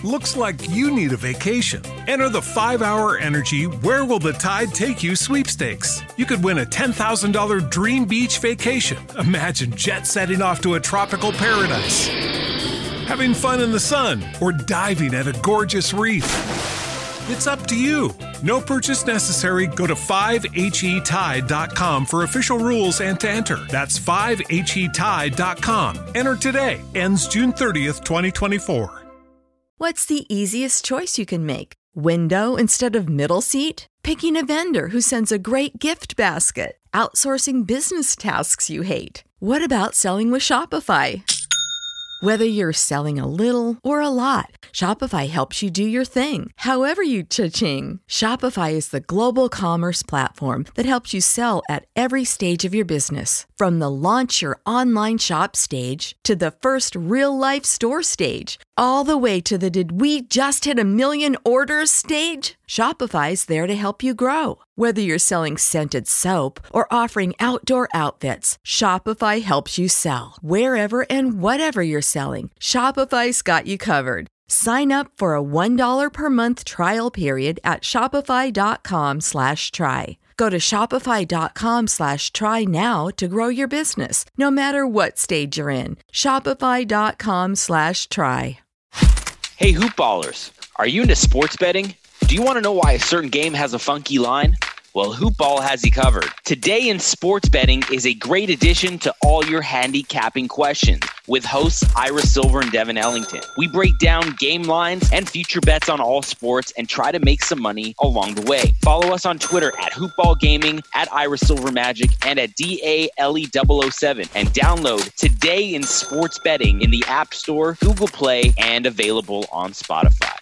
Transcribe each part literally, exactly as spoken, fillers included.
Looks like you need a vacation. Enter the five hour Energy Where Will the Tide Take You sweepstakes. You could win a ten thousand dollars dream beach vacation. Imagine jet setting off to a tropical paradise, having fun in the sun, or diving at a gorgeous reef. It's up to you. No purchase necessary. Go to five H E tide dot com for official rules and to enter. That's five H E tide dot com. Enter today. Ends June thirtieth, twenty twenty-four. What's the easiest choice you can make? Window instead of middle seat? Picking a vendor who sends a great gift basket? Outsourcing business tasks you hate? What about selling with Shopify? Whether you're selling a little or a lot, Shopify helps you do your thing, however you cha-ching. Shopify is the global commerce platform that helps you sell at every stage of your business. From the launch your online shop stage to the first real-life store stage, all the way to the did we just hit a million orders stage. Shopify's there to help you grow. Whether you're selling scented soap or offering outdoor outfits, Shopify helps you sell. Wherever and whatever you're selling, Shopify's got you covered. Sign up for a one dollar per month trial period at shopify.com slash try. Go to shopify.com slash try now to grow your business, no matter what stage you're in. Shopify.com slash try. Hey, Hoopballers, are you into sports betting? Do you want to know why a certain game has a funky line? Well, Hoopball has you covered. Today in Sports Betting is a great addition to all your handicapping questions with hosts Ira Silver and Devin Ellington. We break down game lines and future bets on all sports and try to make some money along the way. Follow us on Twitter at Hoopball Gaming, at Ira Silver Magic, and at D A L E double oh seven. And download Today in Sports Betting in the App Store, Google Play, and available on Spotify.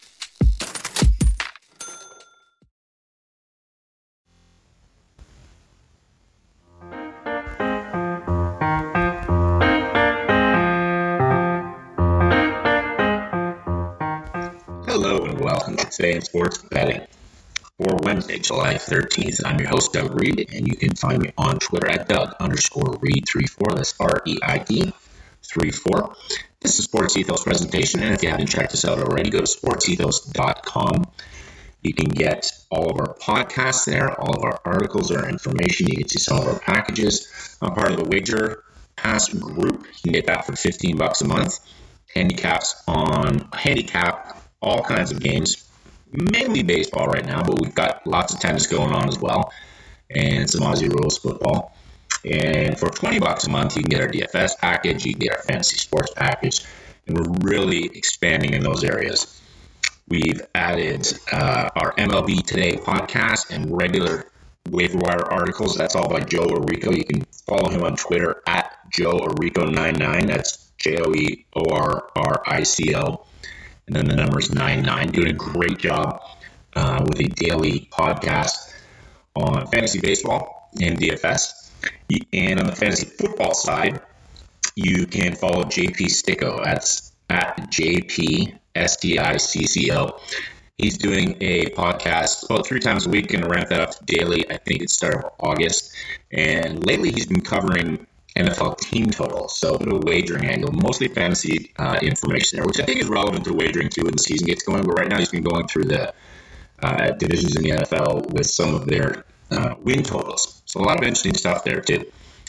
Hello and welcome to Today in Sports Betting for Wednesday, July thirteenth. I'm your host, Doug Reed, and you can find me on Twitter at Doug underscore Reed three four. That's R E I D three four. This is a Sports Ethos presentation, and if you haven't checked us out already, go to sports ethos dot com. You can get all of our podcasts there, all of our articles, our information. You can see some of our packages. I'm part of the Wager Pass group. You can get that for fifteen bucks a month. Handicaps on handicap all kinds of games, mainly baseball right now, but we've got lots of tennis going on as well, and some Aussie rules football. And for twenty bucks a month, you can get our D F S package, you can get our fantasy sports package, and we're really expanding in those areas. We've added uh, our M L B Today podcast and regular waiver wire articles. That's all by Joe Orico. You can follow him on Twitter at Joe Orico ninety-nine. That's J O E O R R I C O. And then the number is ninety-nine. Doing a great job uh, with a daily podcast on fantasy baseball and D F S. And on the fantasy football side, you can follow J P Sticco. That's at J P S T I C C O. He's doing a podcast about three times a week, going to ramp that up to daily. I think it's started of August. And lately he's been covering N F L team totals, so a bit of a wagering angle, mostly fantasy uh, information there, which I think is relevant to wagering too when the season gets going. But right now he's been going through the uh, divisions in the N F L with some of their uh, win totals. So a lot of interesting stuff there too.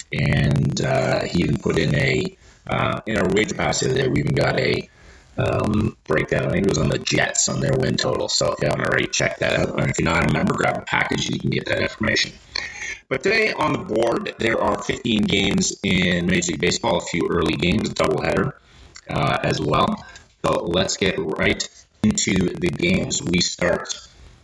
And uh, he even put in a uh, in our wager pass the other day. We even got a um, breakdown. I think it was on the Jets on their win total. So if you haven't already checked that out, and if you're not a member, grab a package. You can get that information. But today on the board, there are fifteen games in Major League Baseball, a few early games, a doubleheader uh, as well. So let's get right into the games. We start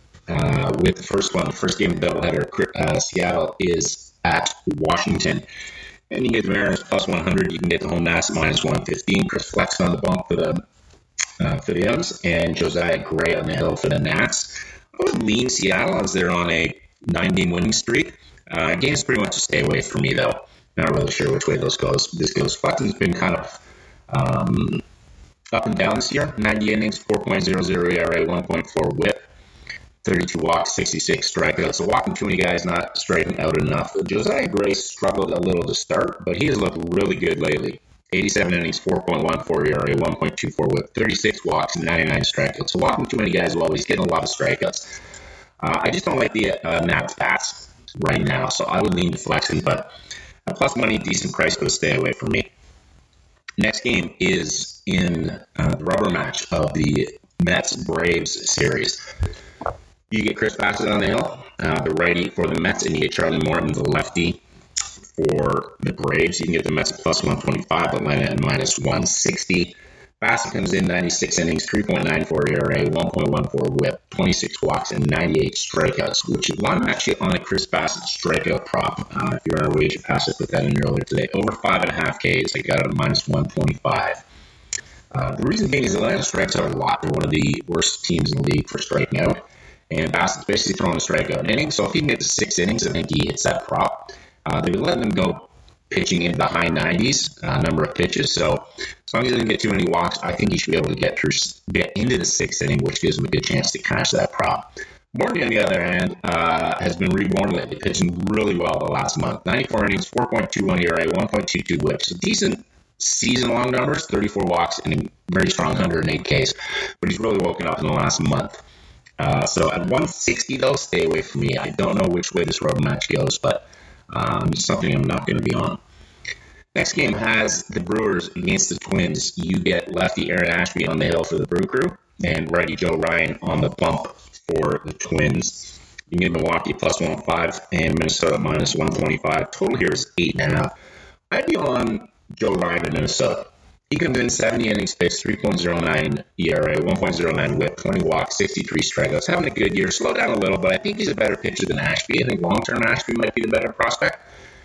uh, with the first one. The first game of the doubleheader, uh, Seattle is at Washington. And you get the Mariners plus one hundred. You can get the home Nats minus one fifteen. Chris Flex on the bump for the uh, for the M's, and Josiah Gray on the hill for the Nats. I would lean Seattle as they're on a nine-game winning streak. Uh, game's pretty much a stay away for me, though. Not really sure which way this goes. This goes. Flexen's been kind of um, up and down this year. ninety innings, four point oh oh E R A, one point four whip, thirty-two walks, sixty-six strikeouts. So walking too many guys, not striking out enough. Josiah Gray struggled a little to start, but he has looked really good lately. eighty-seven innings, four point one four E R A, one point two four whip, thirty-six walks, and ninety-nine strikeouts. So walking too many guys well, he's getting a lot of strikeouts. Uh, I just don't like the uh, Nats bats right now, so I would lean to flexing, but a plus money, decent price, but stay away from me. Next game is in uh, the rubber match of the Mets-Braves series. You get Chris Bassitt on the hill, uh, the righty for the Mets, and you get Charlie Morton, the lefty, for the Braves. You can get the Mets at plus one twenty-five, Atlanta at minus one sixty. Bassitt comes in ninety-six innings, three point nine four E R A, one point one four whip, twenty-six walks, and ninety-eight strikeouts, which is one actually on a Chris Bassitt strikeout prop. Uh, if you're on a wager pass, I put that in earlier today. Over five and a half Ks, I got it at minus one twenty-five. Uh, the reason being is Atlanta strikes out a lot. They're one of the worst teams in the league for striking out. And Bassitt's basically throwing a strikeout inning. So if he can get to six innings, I think he hits that prop. Uh, they've been letting him go pitching in the high nineties, uh, number of pitches. So as long as he doesn't get too many walks, I think he should be able to get through, get into the sixth inning, which gives him a good chance to cash that prop. Morton, on the other hand, uh, has been reborn lately, pitching really well the last month. ninety-four innings, four point two one E R A, one point two two whip. So decent season-long numbers, thirty-four walks, and a very strong one hundred eight Ks. But he's really woken up in the last month. Uh, so at one sixty, though, stay away from me. I don't know which way this rubber match goes, but um, it's something I'm not going to be on. Next game has the Brewers against the Twins. You get lefty Aaron Ashby on the hill for the Brew Crew and righty Joe Ryan on the bump for the Twins. You can get Milwaukee plus one oh five and Minnesota minus one twenty-five. Total here is eight point five. I'd be on Joe Ryan in Minnesota. He comes in seventy innings pitched, three point oh nine E R A, one point oh nine whip, twenty walks, sixty-three strikeouts. Having a good year. Slowed down a little, but I think he's a better pitcher than Ashby. I think long-term Ashby might be the better prospect.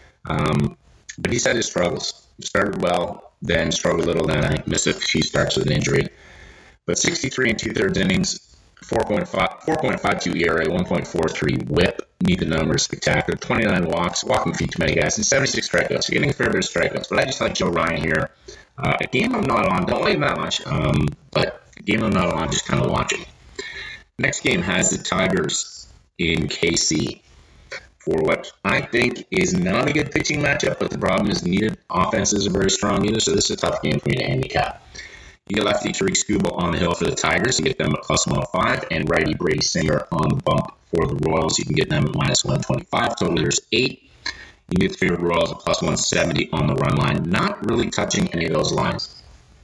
Um, but he's had his struggles. Started well, then struggled a little, then I think missed a few starts with an injury. But sixty-three and two-thirds innings, four point five two E R A, one point four three whip. Need the numbers, spectacular. twenty-nine walks, walking feet too many guys, and seventy-six strikeouts. So getting a fair bit of strikeouts. But I just like Joe Ryan here. Uh, a game I'm not on, don't like him that much, um, but a game I'm not on, just kind of watching. Next game has the Tigers in K C for what I think is not a good pitching matchup, but the problem is neither offenses are very strong either, so this is a tough game for me to handicap. You get lefty Tariq Skubal on the hill for the Tigers. You get them at plus one oh five, and righty Brady Singer on the bump for the Royals. You can get them at minus one twenty-five. Total there's eight. You get the favorite Royals at plus one seventy on the run line. Not really touching any of those lines.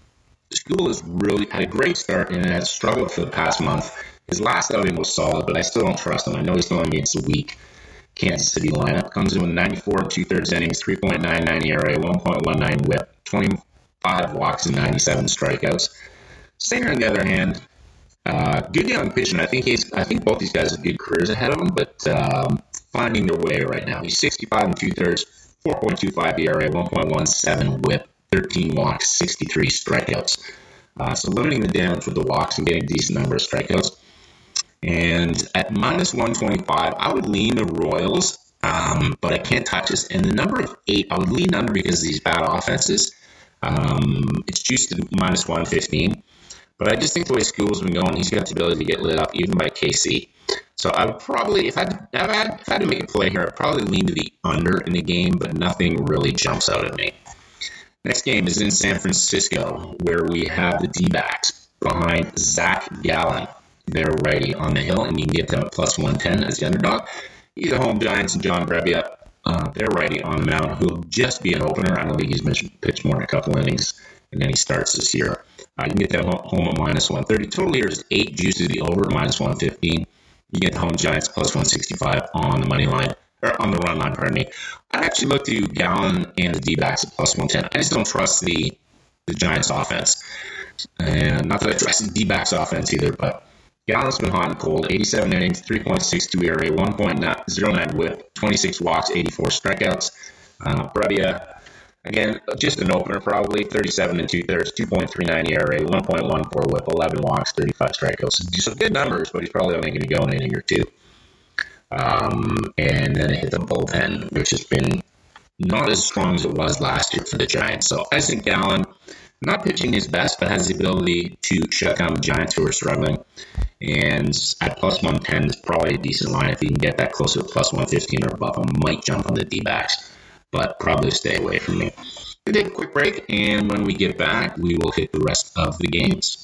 Skubal has really had a great start and has struggled for the past month. His last outing was solid, but I still don't trust him. I know he's going against a weak Kansas City lineup. Comes in with ninety-four and two-thirds innings, three point nine nine E R A, one point one nine whip, twenty-five walks, and ninety-seven strikeouts. Singer, on the other hand, uh, good young pitcher. I think he's. I think both these guys have good careers ahead of them, but um, finding their way right now. He's sixty-five and two-thirds, four point two five E R A, one point one seven whip, thirteen walks, sixty-three strikeouts. Uh, so limiting the damage with the walks and getting a decent number of strikeouts. And at minus one twenty-five, I would lean the Royals, um, but I can't touch this. And the number of eight, I would lean under because of these bad offenses. Um, it's juiced to minus one fifteen. But I just think the way Skubal's been going, he's got the ability to get lit up even by K C. So I would probably, if I had, if I had, if I had to make a play here, I'd probably lean to the under in the game, but nothing really jumps out at me. Next game is in San Francisco, where we have the D-backs behind Zach Gallen. They're righty on the hill, and you can get them at plus one ten as the underdog. You get home Giants and John Brebbia. Uh, they're righty on the mound, who'll just be an opener. I don't think he's pitched more than a couple innings, and then he starts this year. Uh, you can get them home at minus one thirty. Total here is eight, juices the over at minus one fifteen. You get the home Giants plus one sixty-five on the money line, or on the run line, pardon me. I actually looked to Gallen and the D-backs at plus one ten. I just don't trust the, the Giants offense. And not that I trust the D-backs offense either, but Gallen's been hot and cold. eighty-seven innings, three point six two E R A, one point oh nine whip, twenty-six walks, eighty-four strikeouts. Uh, Brebbia, again, just an opener probably. thirty-seven and two-thirds, two point three nine E R A, one point one four whip, eleven walks, thirty-five strikeouts. So good numbers, but he's probably only going to go in an inning or two. Um, and then it hit the bullpen, which has been not as strong as it was last year for the Giants. So I think Gallen, not pitching his best, but has the ability to shut down the Giants who are struggling. And at plus one ten is probably a decent line. If you can get that closer to plus one fifteen or above, I might jump on the D-backs, but probably stay away from me. We'll take a quick break, and when we get back, we will hit the rest of the games.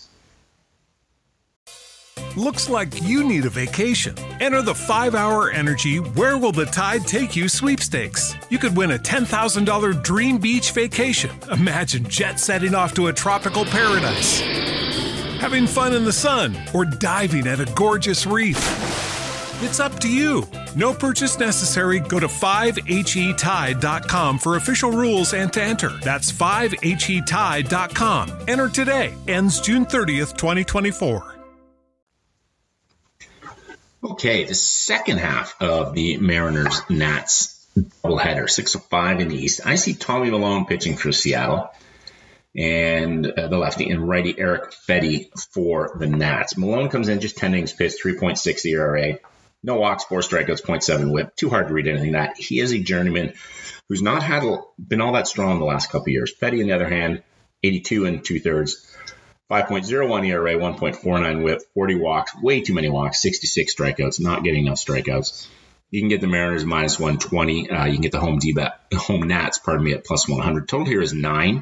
Looks like you need a vacation. Enter the five hour Energy Where Will the Tide Take You sweepstakes. You could win a ten thousand dollars dream beach vacation. Imagine jet setting off to a tropical paradise, having fun in the sun, or diving at a gorgeous reef. It's up to you. No purchase necessary. Go to five H E tide dot com for official rules and to enter. That's five H E tide dot com. Enter today. Ends June thirtieth, twenty twenty-four. Okay, the second half of the Mariners-Nats doubleheader, six oh five in the East. I see Tommy Milone pitching for Seattle, and uh, the lefty, and righty Erick Fedde for the Nats. Milone comes in just ten innings pitched, three point six E R A. No walks, four strikeouts, point seven whip. Too hard to read anything that. He is a journeyman who's not had been all that strong the last couple of years. Fedde, on the other hand, eighty-two and two-thirds. five point oh one E R A, one point four nine whip, forty walks, way too many walks, sixty-six strikeouts, not getting enough strikeouts. You can get the Mariners minus one twenty. Uh, you can get the home D-bat, home Nats, pardon me, at plus one hundred. Total here is nine,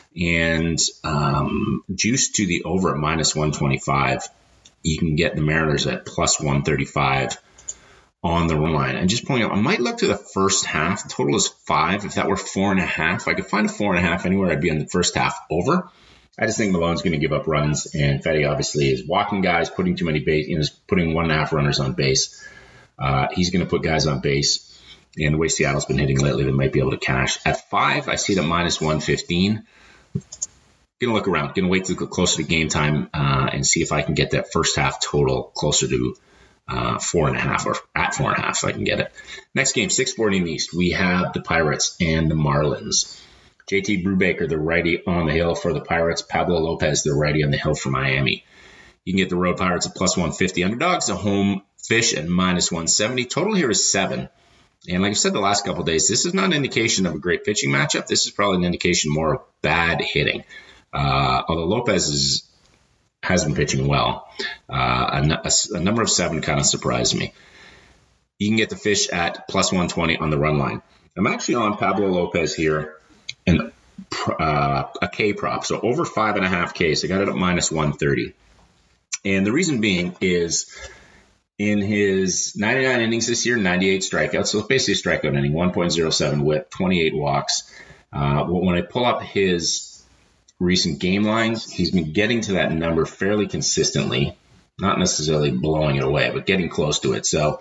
and um, juice to the over at minus one twenty-five. You can get the Mariners at plus one thirty-five on the run line. And just pointing out, I might look to the first half. The total is five. If that were four and a half, if I could find a four and a half anywhere, I'd be on the first half over. I just think Malone's going to give up runs, and Fedde obviously is walking guys, putting too many base, you know, putting one and a half runners on base. Uh, he's going to put guys on base, and the way Seattle's been hitting lately, they might be able to cash. At five, I see it at minus one fifteen. Going to look around, going to wait to go closer to game time uh, and see if I can get that first half total closer to uh, four and a half, or at four and a half if I can get it. Next game, six forty in the East, we have the Pirates and the Marlins. J T Brubaker, the righty on the hill for the Pirates. Pablo Lopez, the righty on the hill for Miami. You can get the Road Pirates at plus one fifty. Underdogs, a home fish at minus one seventy. Total here is seven. And like I said the last couple of days, this is not an indication of a great pitching matchup. This is probably an indication more of bad hitting. Uh, although Lopez is, has been pitching well. Uh, a, a, a number of seven kind of surprised me. You can get the fish at plus one twenty on the run line. I'm actually on Pablo Lopez here. And uh, a K prop, so over five and a half Ks. I got it at minus one thirty. And the reason being is in his ninety-nine innings this year, ninety-eight strikeouts. So it's basically a strikeout inning, one point oh seven whip, twenty-eight walks. Uh, when I pull up his recent game lines, he's been getting to that number fairly consistently, not necessarily blowing it away, but getting close to it. So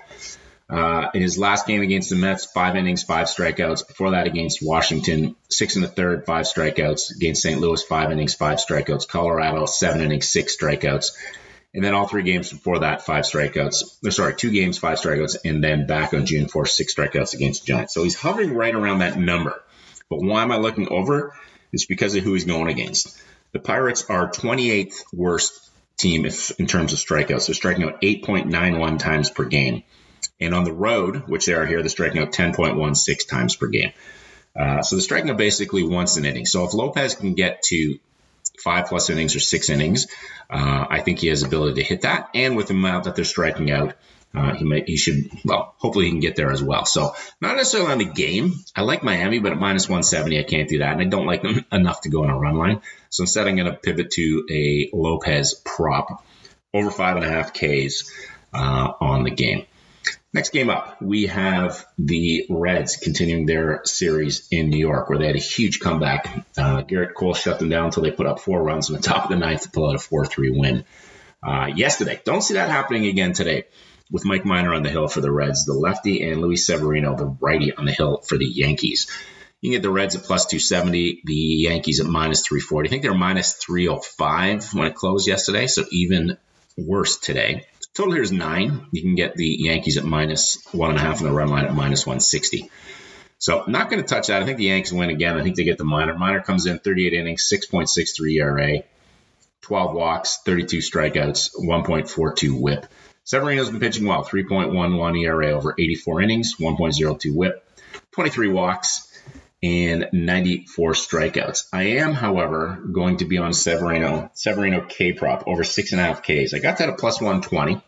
Uh, in his last game against the Mets, five innings, five strikeouts. Before that, against Washington, six and a third, five strikeouts. Against Saint Louis, five innings, five strikeouts. Colorado, seven innings, six strikeouts. And then all three games before that, five strikeouts. Or sorry, two games, five strikeouts. And then back on June fourth, six strikeouts against the Giants. So he's hovering right around that number. But why am I looking over? It's because of who he's going against. The Pirates are twenty-eighth worst team if, in terms of strikeouts. They're striking out eight point nine one times per game. And on the road, which they are here, they're striking out ten point one six times per game. Uh, so they're striking out basically once an inning. So if Lopez can get to five plus innings or six innings, uh, I think he has the ability to hit that. And with the amount that they're striking out, uh, he might, he should, well, hopefully he can get there as well. So not necessarily on the game. I like Miami, but at minus one seventy, I can't do that. And I don't like them enough to go on a run line. So instead, I'm going to pivot to a Lopez prop over five and a half Ks uh, on the game. Next game up, we have the Reds continuing their series in New York, where they had a huge comeback. Uh, Garrett Cole shut them down until they put up four runs in the top of the ninth to pull out a four three win uh, yesterday. Don't see that happening again today with Mike Minor on the hill for the Reds, the lefty, and Luis Severino, the righty, on the hill for the Yankees. You can get the Reds at plus two seventy, the Yankees at minus three forty. I think they're minus three oh five when it closed yesterday, so even worse today. Total here is nine. You can get the Yankees at minus one and a half and the run line at minus one sixty. So I'm not going to touch that. I think the Yankees win again. I think they get the Minor. Minor comes in thirty-eight innings, six point six three E R A, twelve walks, thirty-two strikeouts, one point four two whip. Severino's been pitching well, three point one one E R A over eighty-four innings, one point oh two whip, twenty-three walks, and ninety-four strikeouts. I am, however, going to be on Severino, Severino K prop over six and a half Ks. I got that at plus one twenty.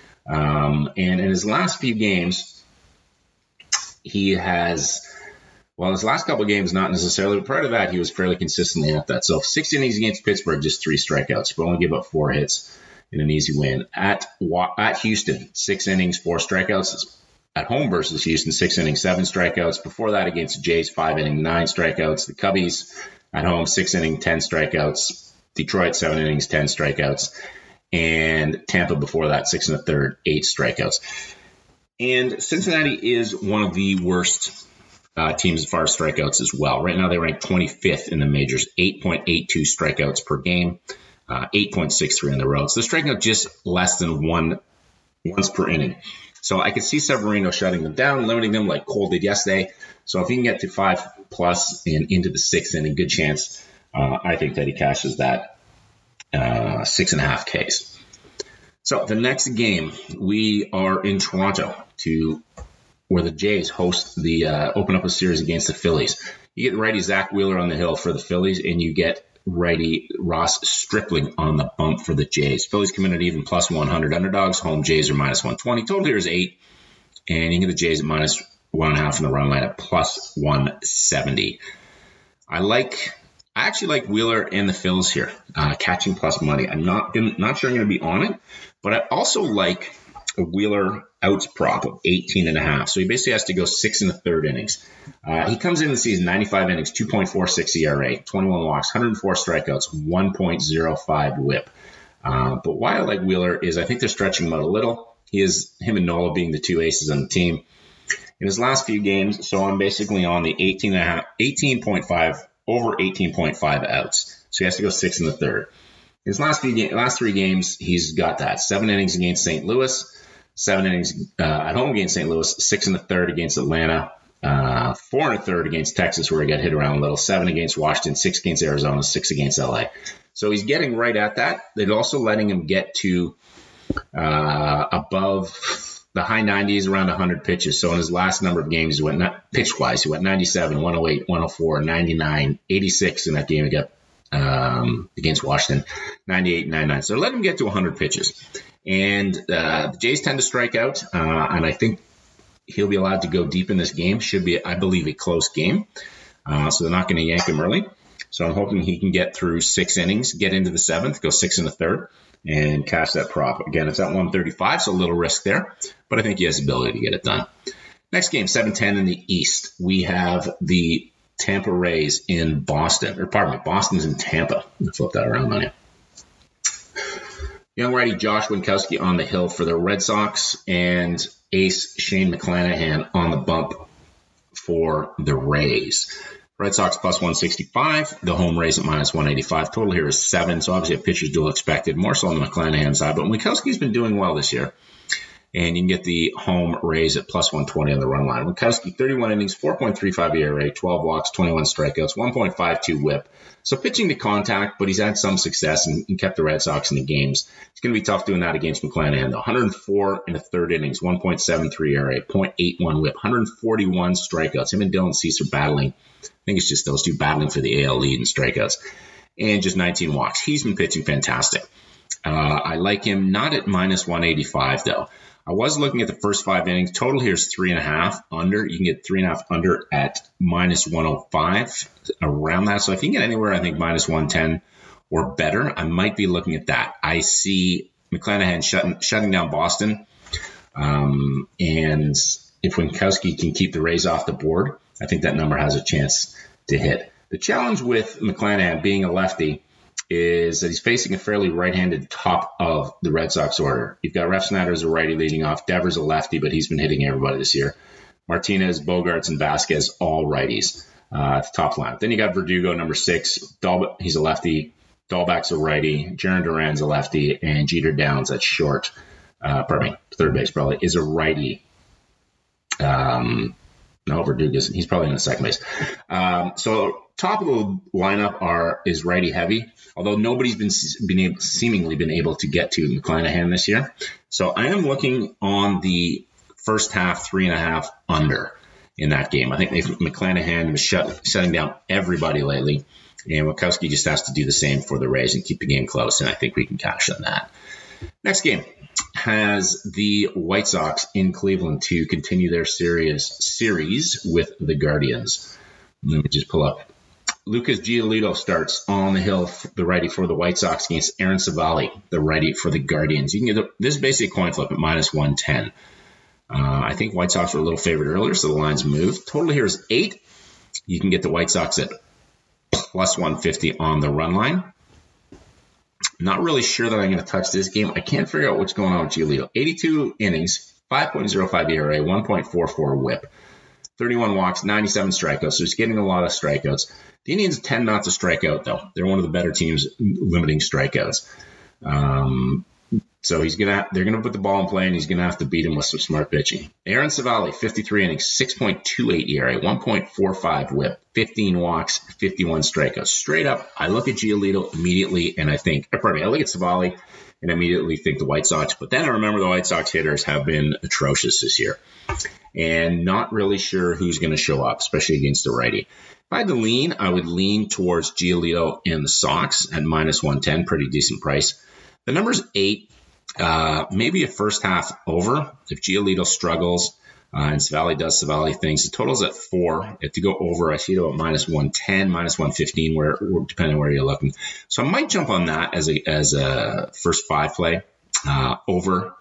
Um, and in his last few games, he has Well, his last couple of games, not necessarily, but prior to that, he was fairly consistently at that. So six innings against Pittsburgh, just three strikeouts, but only give up four hits in an easy win. At at Houston, six innings, four strikeouts. At home versus Houston, six innings, seven strikeouts. Before that, against the Jays, five innings, nine strikeouts. The Cubbies, at home, six innings, ten strikeouts. Detroit, seven innings, ten strikeouts. And Tampa before that, six and a third, eight strikeouts. And Cincinnati is one of the worst Uh, teams as far as strikeouts as well. Right now they rank twenty-fifth in the majors, eight point eight two strikeouts per game, uh, eight point six three on the road. So they're striking out just less than one once per inning. So I could see Severino shutting them down, limiting them like Cole did yesterday. So if he can get to five plus and into the sixth inning, good chance. Uh, I think that he cashes that uh, six and a half Ks. So the next game, we are in Toronto to where the Jays host the uh, open up a series against the Phillies. You get righty Zach Wheeler on the hill for the Phillies, and you get righty Ross Stripling on the bump for the Jays. Phillies come in at even plus one hundred underdogs. Home Jays are minus one twenty. Total here is eight, and you get the Jays at minus one and a half in the run line at plus one seventy. I like, I actually like Wheeler and the Phillies here, uh, catching plus money. I'm not gonna, not sure I'm going to be on it, but I also like a Wheeler outs prop of eighteen and a half. So he basically has to go six and a third innings. Uh, he comes in the season, ninety-five innings, two point four six E R A, twenty-one walks, one hundred four strikeouts, one point oh five whip. Uh, but why I like Wheeler is I think they're stretching him out a little. He is, him and Nola being the two aces on the team. In his last few games, so I'm basically on the eighteen and a half, eighteen point five, over eighteen point five outs. So he has to go six and a third. His last few ga- last three games, he's got that. Seven innings against Saint Louis, seven innings uh, at home against Saint Louis, six and a third against Atlanta, uh, four and a third against Texas, where he got hit around a little, seven against Washington, six against Arizona, six against L A. So he's getting right at that. They're also letting him get to uh, above the high nineties, around one hundred pitches. So in his last number of games, he went not, pitch-wise, he went ninety-seven, one oh eight, one oh four, ninety-nine, eighty-six in that game he got um, against Washington, ninety-eight, ninety-nine. So let him get to one hundred pitches. And uh, the Jays tend to strike out, uh, and I think he'll be allowed to go deep in this game. Should be, I believe, a close game. Uh, so they're not going to yank him early. So I'm hoping he can get through six innings, get into the seventh, go six and a third, and cash that prop. Again, it's at one thirty-five, so a little risk there, but I think he has the ability to get it done. Next game, seven ten in the East. We have the Tampa Rays in Boston. Or pardon me, Boston's in Tampa. I'm flip that around on you. Young righty Josh Winkowski on the hill for the Red Sox, and ace Shane McClanahan on the bump for the Rays. Red Sox plus one sixty-five, the home Rays at minus one eighty-five. Total here is seven, so obviously a pitcher's duel expected, more so on the McClanahan side, but Winkowski's been doing well this year. And you can get the home Rays at plus one twenty on the run line. Winkowski, thirty-one innings, four point three five E R A, twelve walks, twenty-one strikeouts, one point five two whip. So pitching to contact, but he's had some success and, and kept the Red Sox in the games. It's going to be tough doing that against McClanahan, though. one hundred four in a third innings, one point seven three E R A, zero point eight one whip, one hundred forty-one strikeouts. Him and Dylan Cease are battling. I think it's just those two battling for the A L lead in strikeouts. And just nineteen walks. He's been pitching fantastic. Uh, I like him not at minus one eighty-five, though. I was looking at the first five innings. Total here is three and a half under. You can get three and a half under at minus one oh five, around that. So if you can get anywhere, I think minus one ten or better, I might be looking at that. I see McClanahan shutting, shutting down Boston. Um, and if Winkowski can keep the Rays off the board, I think that number has a chance to hit. The challenge with McClanahan being a lefty is that he's facing a fairly right-handed top of the Red Sox order. You've got Refsnyder as a righty leading off. Devers a lefty, but he's been hitting everybody this year. Martinez, Bogarts, and Vasquez, all righties uh, at the top line. Then you got Verdugo, number six. Dahl, he's a lefty. Dahlback's a righty. Jaron Duran's a lefty. And Jeter Downs at short, uh, pardon me, third base probably, is a righty. Um, no, Verdugo's, he's probably in the second base. Um, so top of the lineup are is righty heavy, although nobody's been been able, seemingly been able to get to McClanahan this year. So I am looking on the first half, three and a half under in that game. I think they, McClanahan was shut, shutting down everybody lately, and Winkowski just has to do the same for the Rays and keep the game close, and I think we can cash on that. Next game has the White Sox in Cleveland to continue their series series with the Guardians. Let me just pull up. Lucas Giolito starts on the hill, the righty for the White Sox against Aaron Savali, the righty for the Guardians. You can get the, this is basically a coin flip at minus one ten. Uh, I think White Sox were a little favored earlier, so the line's moved. Total here is eight. You can get the White Sox at plus one fifty on the run line. Not really sure that I'm going to touch this game. I can't figure out what's going on with Giolito. eighty-two innings, five point oh five E R A, one point four four whip, thirty-one walks, ninety-seven strikeouts. So he's getting a lot of strikeouts. The Indians tend not to strike out, though. They're one of the better teams limiting strikeouts. Um, so he's gonna they're gonna put the ball in play, and he's gonna have to beat him with some smart pitching. Aaron Savali, fifty-three innings, six point two eight E R A, one point four five whip, fifteen walks, fifty-one strikeouts. Straight up, I look at Giolito immediately, and I think, or pardon me, I look at Savali and immediately think the White Sox. But then I remember the White Sox hitters have been atrocious this year, and not really sure who's going to show up, especially against the righty. If I had to lean, I would lean towards Giolito and the Sox at minus one ten, pretty decent price. The number's eight, uh, maybe a first half over. If Giolito struggles uh, and Savali does Savali things, the total's at four. If to go over, I see it about minus one ten, minus one fifteen, where depending on where you're looking. So I might jump on that as a as a first five play uh, over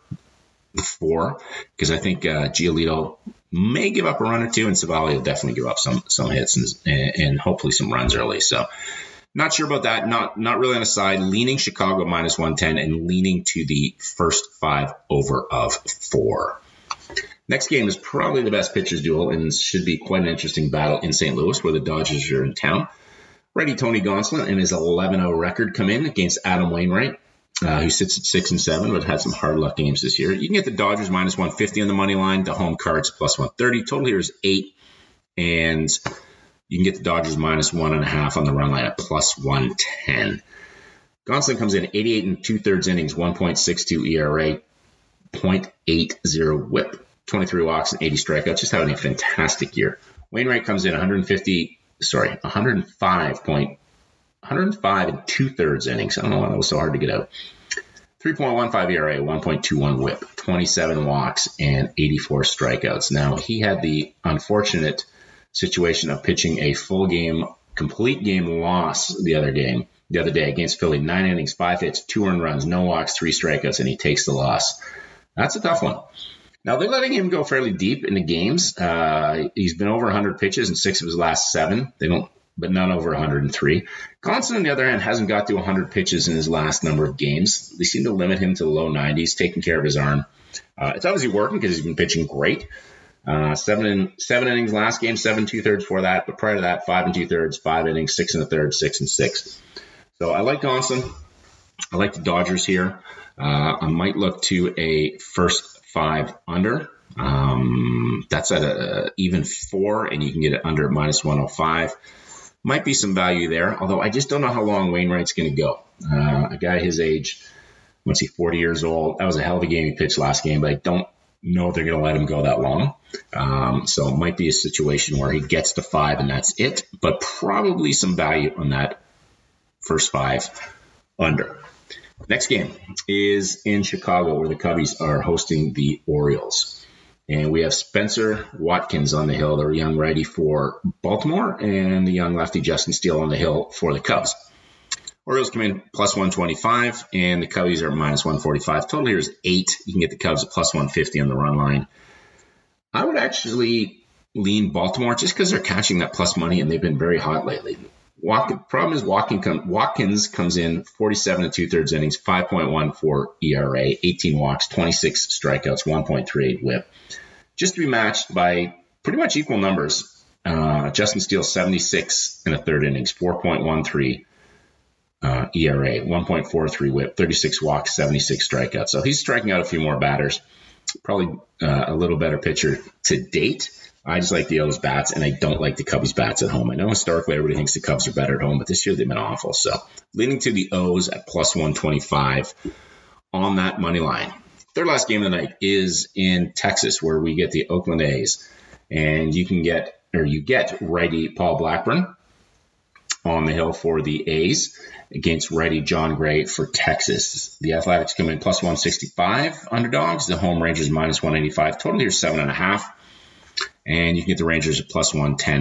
four, because I think uh, Giolito may give up a run or two, and Savali will definitely give up some some hits and, and hopefully some runs early. So not sure about that. Not not really on the side. Leaning Chicago minus one ten and leaning to the first five over of four. Next game is probably the best pitchers duel and should be quite an interesting battle in Saint Louis, where the Dodgers are in town. Righty Tony Gonsolin and his eleven oh record come in against Adam Wainwright, Uh, who sits at six and seven, but had some hard luck games this year. You can get the Dodgers minus one fifty on the money line. The home cards plus one thirty. Total here is eight, and you can get the Dodgers minus one and a half on the run line at plus one ten. Gonsolin comes in eighty-eight and two thirds innings, one point six two E R A, point eight oh whip, twenty-three walks and eighty strikeouts. Just having a fantastic year. Wainwright comes in one hundred fifty, sorry, one hundred five point. one hundred five and two thirds innings. I don't know why that was so hard to get out. three point one five E R A, one point two one whip, twenty-seven walks, and eighty-four strikeouts. Now, he had the unfortunate situation of pitching a full game, complete game loss the other game, the other day against Philly. Nine innings, five hits, two earned runs, no walks, three strikeouts, and he takes the loss. That's a tough one. Now, they're letting him go fairly deep into games. Uh, he's been over one hundred pitches in six of his last seven. They don't but none over one hundred three. Gonsolin, on the other hand, hasn't got to one hundred pitches in his last number of games. They seem to limit him to the low nineties, taking care of his arm. Uh, it's obviously working because he's been pitching great. Uh, seven in, seven innings last game, seven two-thirds for that. But prior to that, five and two-thirds, five innings, six and a third, six and six. So I like Gonsolin. I like the Dodgers here. Uh, I might look to a first five under. Um, that's at a even four, and you can get it under at minus one oh five. Might be some value there, although I just don't know how long Wainwright's going to go. Uh, a guy his age, what's he, forty years old? That was a hell of a game he pitched last game, but I don't know they're going to let him go that long. Um, so it might be a situation where he gets to five and that's it, but probably some value on that first five under. Next game is in Chicago, where the Cubbies are hosting the Orioles. And we have Spencer Watkins on the hill, the young righty for Baltimore, and the young lefty Justin Steele on the hill for the Cubs. Orioles come in plus one twenty-five, and the Cubbies are minus one forty-five. Total here is eight. You can get the Cubs at plus one fifty on the run line. I would actually lean Baltimore just because they're catching that plus money, and they've been very hot lately. Watkins, problem is Watkins, come, Watkins comes in forty-seven and two-thirds innings, five point one four E R A, eighteen walks, twenty-six strikeouts, one point three eight whip. Just to be matched by pretty much equal numbers. Uh, Justin Steele, seventy-six and a third innings, four point one three uh, E R A, one point four three whip, thirty-six walks, seventy-six strikeouts. So he's striking out a few more batters. Probably uh, a little better pitcher to date. I just like the O's bats, and I don't like the Cubs bats at home. I know historically everybody thinks the Cubs are better at home, but this year they've been awful. So leaning to the O's at plus one twenty-five on that money line. Third last game of the night is in Texas, where we get the Oakland A's, and you can get, or you get righty Paul Blackburn on the hill for the A's against righty John Gray for Texas. The Athletics come in plus one sixty-five underdogs. The home Rangers minus one eighty-five. Total here seven and a half. And you can get the Rangers at plus one ten.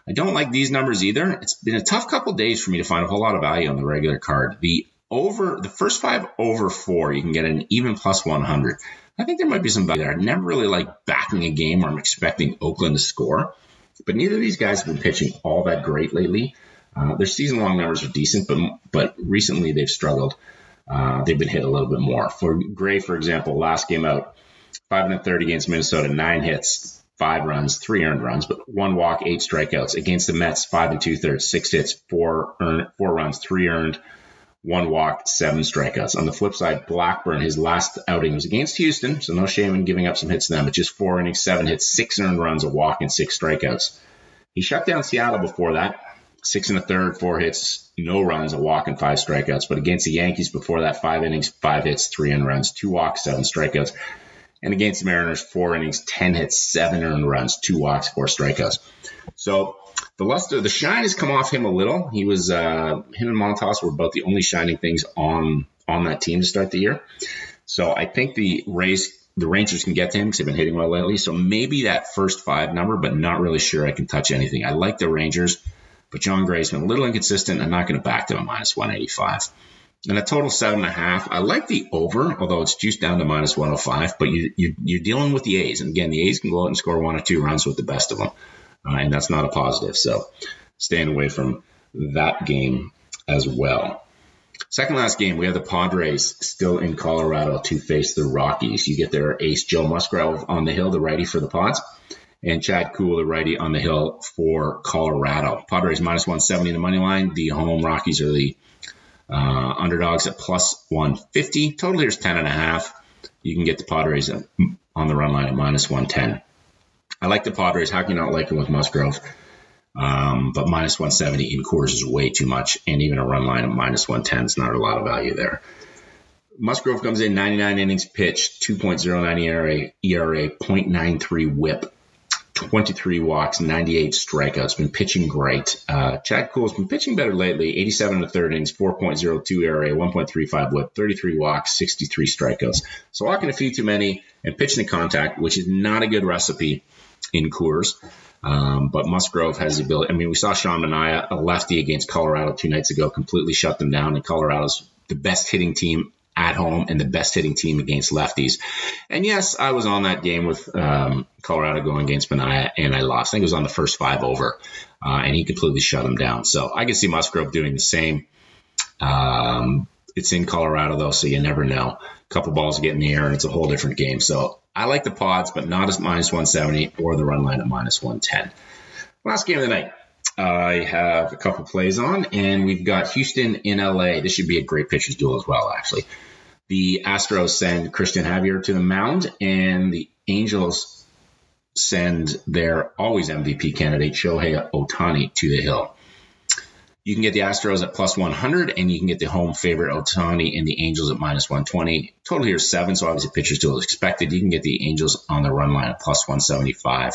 I don't like these numbers either. It's been a tough couple days for me to find a whole lot of value on the regular card. The over, the first five over four, you can get an even plus one hundred. I think there might be some value there. I never really like backing a game where I'm expecting Oakland to score, but neither of these guys have been pitching all that great lately. Uh, their season-long numbers are decent, but but recently they've struggled. Uh, they've been hit a little bit more. For Gray, for example, last game out, five and a third against Minnesota, nine hits, five runs, three earned runs, but one walk, eight strikeouts. Against the Mets, five and two thirds, six hits, four earned, four runs, three earned, one walk, seven strikeouts. On the flip side, Blackburn, his last outing was against Houston, so no shame in giving up some hits to them, but just four innings, seven hits, six earned runs, a walk, and six strikeouts. He shut down Seattle before that. Six and a third, four hits, no runs, a walk, and five strikeouts. But against the Yankees before that, five innings, five hits, three earned runs, two walks, seven strikeouts. And against the Mariners, four innings, ten hits, seven earned runs, two walks, four strikeouts. So the luster, the shine has come off him a little. He was, uh, him and Montas were about the only shining things on on that team to start the year. So I think the Rays, the Rangers can get to him because they've been hitting well lately. So maybe that first five number, but not really sure I can touch anything. I like the Rangers. But John Gray's been a little inconsistent. I'm not going to back them at minus one eighty-five. And a total seven and a half. I like the over, although it's juiced down to minus one oh five. But you, you, you're dealing with the A's. And again, the A's can go out and score one or two runs with the best of them. Uh, and that's not a positive. So staying away from that game as well. Second last game, we have the Padres still in Colorado to face the Rockies. You get their ace Joe Musgrove on the hill, the righty for the Pods. And Chad Kuhl, the righty on the hill for Colorado. Padres minus one seventy in the money line. The home Rockies are the uh, underdogs at plus one fifty. Total here's ten and a half. You can get the Padres on the run line at minus one ten. I like the Padres. How can you not like them with Musgrove? Um, but minus one seventy in Coors is way too much. And even a run line of minus one ten is not a lot of value there. Musgrove comes in ninety-nine innings pitched, two point oh nine E R A, E R A, point nine three whip. twenty-three walks, ninety-eight strikeouts, been pitching great. Uh, Chad Kuhl's been pitching better lately, eighty-seven and a third innings, four point oh two E R A, one point three five whip, thirty-three walks, sixty-three strikeouts. So walking a few too many and pitching to contact, which is not a good recipe in Coors. Um, but Musgrove has the ability. I mean, we saw Sean Manaea, a lefty against Colorado two nights ago, completely shut them down, and Colorado's the best hitting team at home and the best hitting team against lefties. And yes, I was on that game with um, Colorado going against Manaea, and I lost. I think it was on the first five over, uh, and he completely shut him down. So I can see Musgrove doing the same. Um, it's in Colorado, though, so you never know. A couple balls get in the air, and it's a whole different game. So I like the Pods, but not as minus one seventy or the run line at minus one ten. Last game of the night. I have a couple plays on, and we've got Houston in L A. This should be a great pitcher's duel as well, actually. The Astros send Christian Javier to the mound, and the Angels send their always M V P candidate, Shohei Ohtani, to the hill. You can get the Astros at plus one hundred, and you can get the home favorite Ohtani and the Angels at minus one twenty. Total here is seven, so obviously pitcher's duel is expected. You can get the Angels on the run line at plus one seventy-five.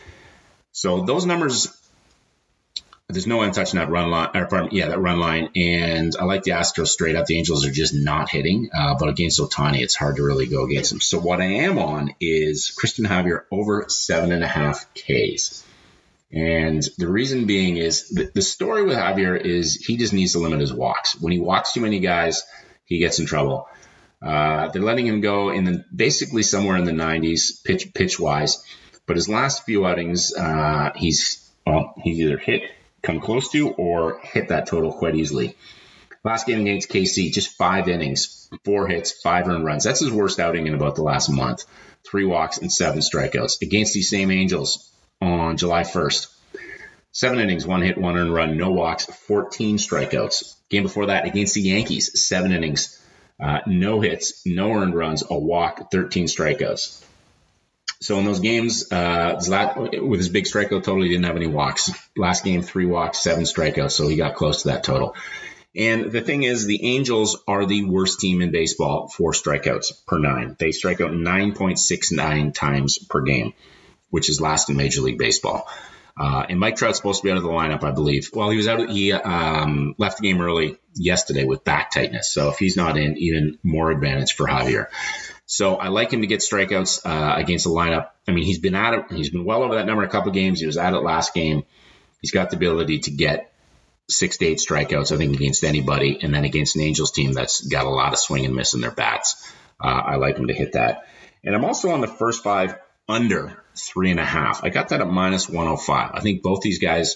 So those numbers... There's no way I'm touching that run line, or pardon, yeah, that run line. And I like the Astros straight up. The Angels are just not hitting, uh, but against Ohtani, it's hard to really go against them. So what I am on is Christian Javier over seven and a half Ks. And the reason being is the, the story with Javier is he just needs to limit his walks. When he walks too many guys, he gets in trouble. Uh, they're letting him go in the basically somewhere in the nineties pitch pitch wise. But his last few outings, uh, he's well, he's either hit. come close to or hit that total quite easily. Last game against K C, just five innings, four hits, five earned runs. That's his worst outing in about the last month. Three walks and seven strikeouts. Against these same Angels on July first. Seven innings, one hit, one earned run, no walks, fourteen strikeouts. Game before that against the Yankees, seven innings, uh, no hits, no earned runs, a walk, thirteen strikeouts. So in those games, uh, with his big strikeout total, he didn't have any walks. Last game, three walks, seven strikeouts, so he got close to that total. And the thing is, the Angels are the worst team in baseball for strikeouts per nine. They strike out nine point six nine times per game, which is last in Major League Baseball. Uh, and Mike Trout's supposed to be out of the lineup, I believe. Well, he was out. He um, left the game early yesterday with back tightness. So if he's not in, even more advantage for Javier. So I like him to get strikeouts uh, against the lineup. I mean, he's been at it. He's been well over that number a couple of games. He was at it last game. He's got the ability to get six to eight strikeouts, I think, against anybody. And then against an Angels team that's got a lot of swing and miss in their bats. Uh, I like him to hit that. And I'm also on the first five under three and a half. I got that at minus one oh five. I think both these guys,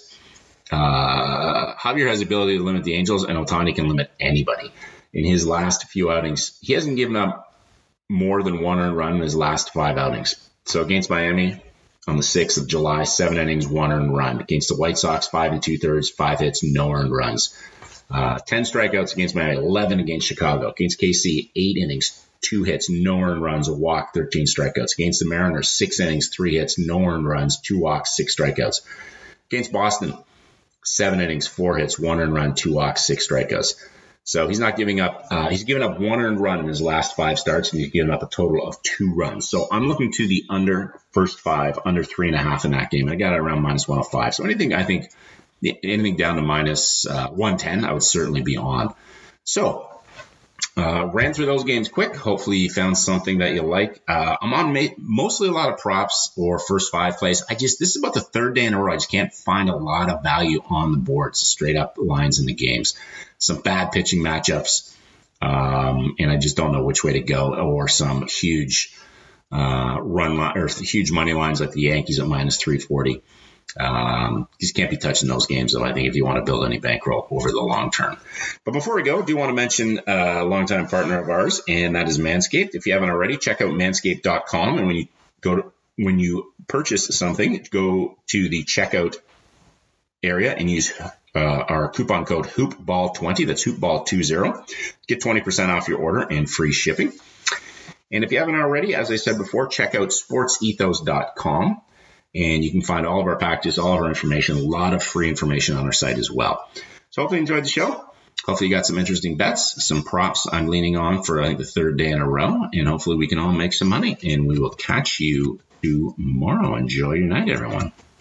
uh, Javier has the ability to limit the Angels, and Ohtani can limit anybody. In his last few outings, he hasn't given up more than one earned run in his last five outings. So against Miami on the sixth of July, seven innings, one earned run. Against the White Sox, five and two thirds, five hits, no earned runs. Uh, ten strikeouts against Miami, eleven against Chicago. Against K C, eight innings, two hits, no earned runs, a walk, thirteen strikeouts. Against the Mariners, six innings, three hits, no earned runs, two walks, six strikeouts. Against Boston, seven innings, four hits, one earned run, two walks, six strikeouts. So he's not giving up, uh, he's given up one earned run in his last five starts, and he's given up a total of two runs. So I'm looking to the under first five, under three and a half in that game. I got it around minus one oh five. So anything, I think, anything down to minus uh, one ten, I would certainly be on. So Uh, ran through those games quick. Hopefully you found something that you like. Uh, I'm on ma- mostly a lot of props or first five plays. I just, this is about the third day in a row. I just can't find a lot of value on the boards, straight up lines in the games. Some bad pitching matchups. Um, and I just don't know which way to go, or some huge, uh, run line or huge money lines like the Yankees at minus three forty. Um, you just can't be touching those games, though, I think, if you want to build any bankroll over the long term. But before we go, I do want to mention a longtime partner of ours, and that is Manscaped. If you haven't already, check out manscaped dot com. And when you go to, when you purchase something, go to the checkout area and use uh, our coupon code hoop ball twenty. That's hoop ball twenty. Get twenty percent off your order and free shipping. And if you haven't already, as I said before, check out sports ethos dot com. And you can find all of our packages, all of our information, a lot of free information on our site as well. So hopefully you enjoyed the show. Hopefully you got some interesting bets, some props I'm leaning on for, I think, the third day in a row. And hopefully we can all make some money. And we will catch you tomorrow. Enjoy your night, everyone.